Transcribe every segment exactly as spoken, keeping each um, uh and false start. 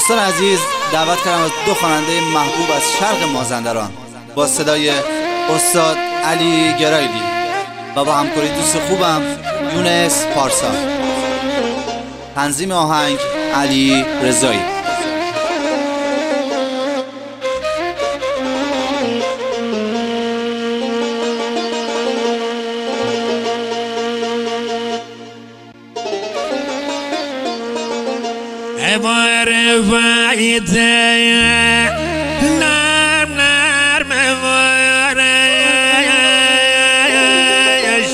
دوستان عزیز، دعوت کردم از دو خواننده محبوب از شرق مازندران با صدای استاد علی گرایلی و با همکاری دوست خوبم یونس پارسا. تنظیم آهنگ علی رضایی. بار فایده نرم نرم وارش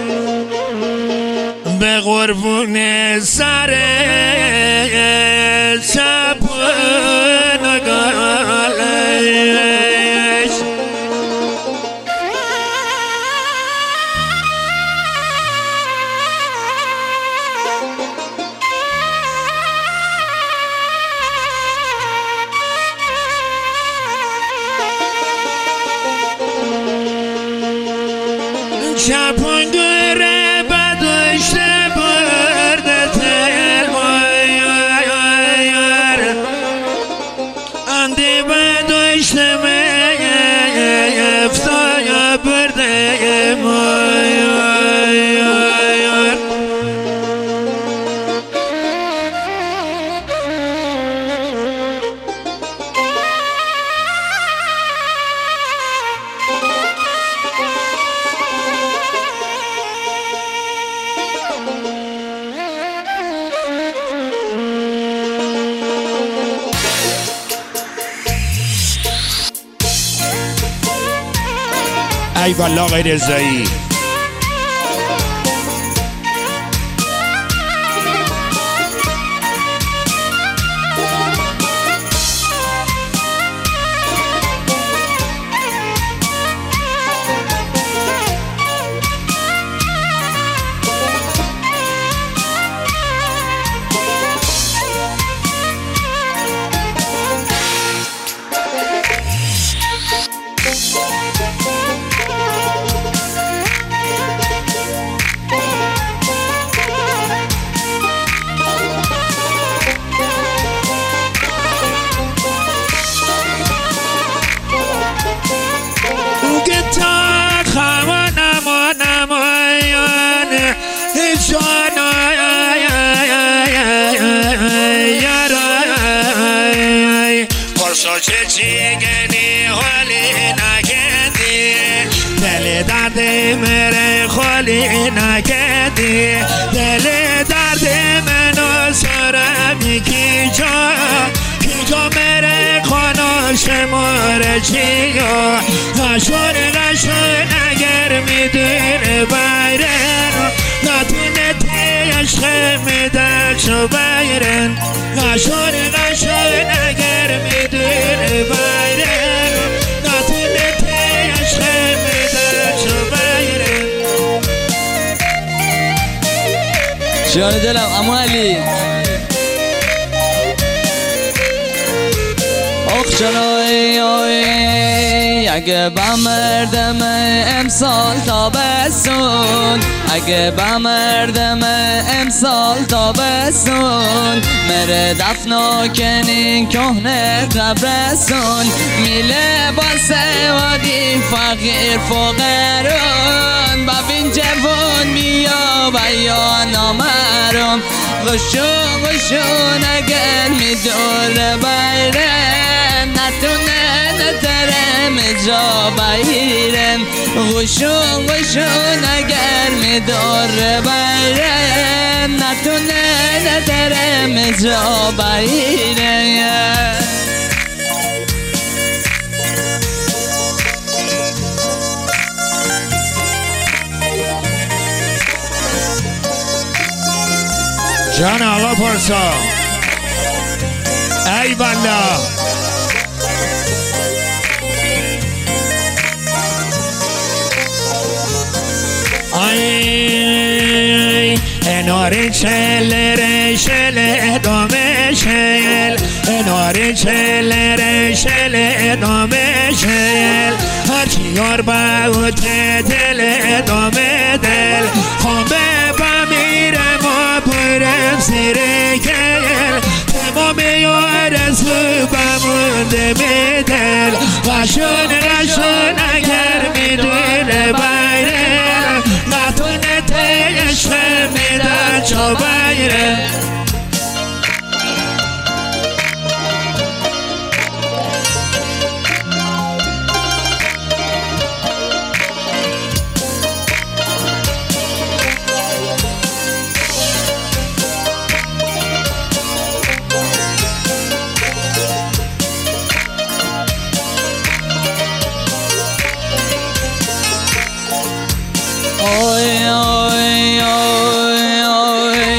به قربون سر چپون گالش چپون گره بدوشته برده تل مایار اندی بدوشته میفتای برده مایار ای والله آقای رضایی. پرسا چه چیگنی حالی نکردی دل درد مره خالی نکردی دل درد منو سرمی کی جا کی جا مره خانا شماره چیا غشون غشون اگر میدونه بیرن نتونه تی عشق میده چو بیرن غشون غشون اگر میدونه بیرن نتونه تی عشق میده چو بیرن. جان دلم اما علی آخ جانوی اگه بمردم امسال تابستون اگه بمردم امسال تابستون مره دفنا کنین کهنه قبرستون میله باسه وادی فقیر فقرون ببین جوون بیا بیا نامرم غشون غشون اگر میدور بیرن نتونه نترم جا بیرن غشون غشون اگر میدور بیرن نتونه نترم جا بیرن. جان آقا پارسا ای والله ای اناری چل رشل دامه شل اناری چل رشل دامه شل هرچی یار باوت دل دامه دل خامه بمیرم و پرم زیر گل تمام یار کرده به دل قشون قشون اگر میدونه بیره نتونه تیش میده چو بیره اوی اوی اوی اوی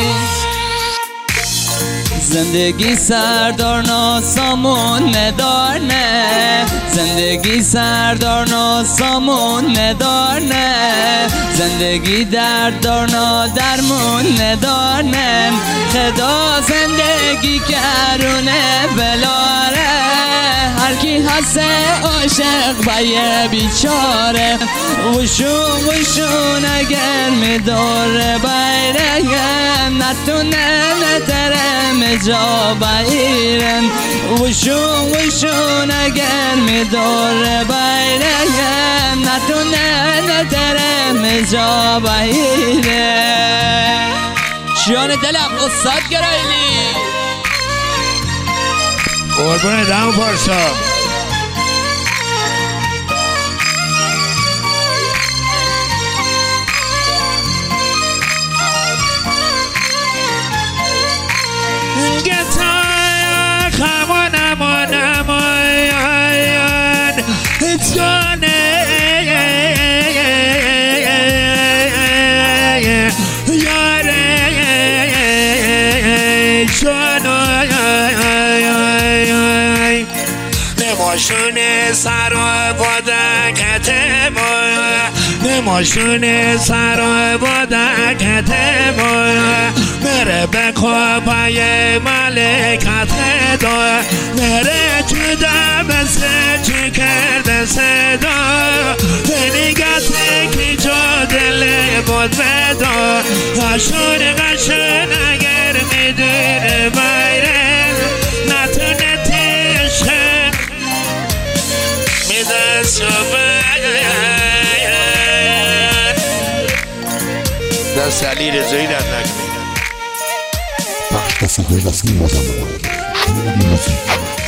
زندگی سردار ناسامون ندار نه زندگی سردار ناسامون ندار نه زندگی دردار نادرمون ندار نه خدا زندگی کرونه بلاره هر کی هست عاشق بایه بیچاره وشون وشون اگر میداره بیرن نتونه نتره جا بیرن وشون وشون اگر میداره بیرن نتونه نتره جا بیرن جان دلم استاد گرایلی قربون دم پارسا گتای خمان منمایان جانه یاره جانای نماشون سر و بادکت باید نماشون سر و بادکت باید نره به خوابای ملکت دار نره جدا بسه چی کرده صدا بنیگت کی جا دل بود بدار قشون قشون اگر میدونه بیره نتونه تیشه میده صبح دست علی رضایی در نکنه بخش تصویر رسمی مازندران شما موسیقی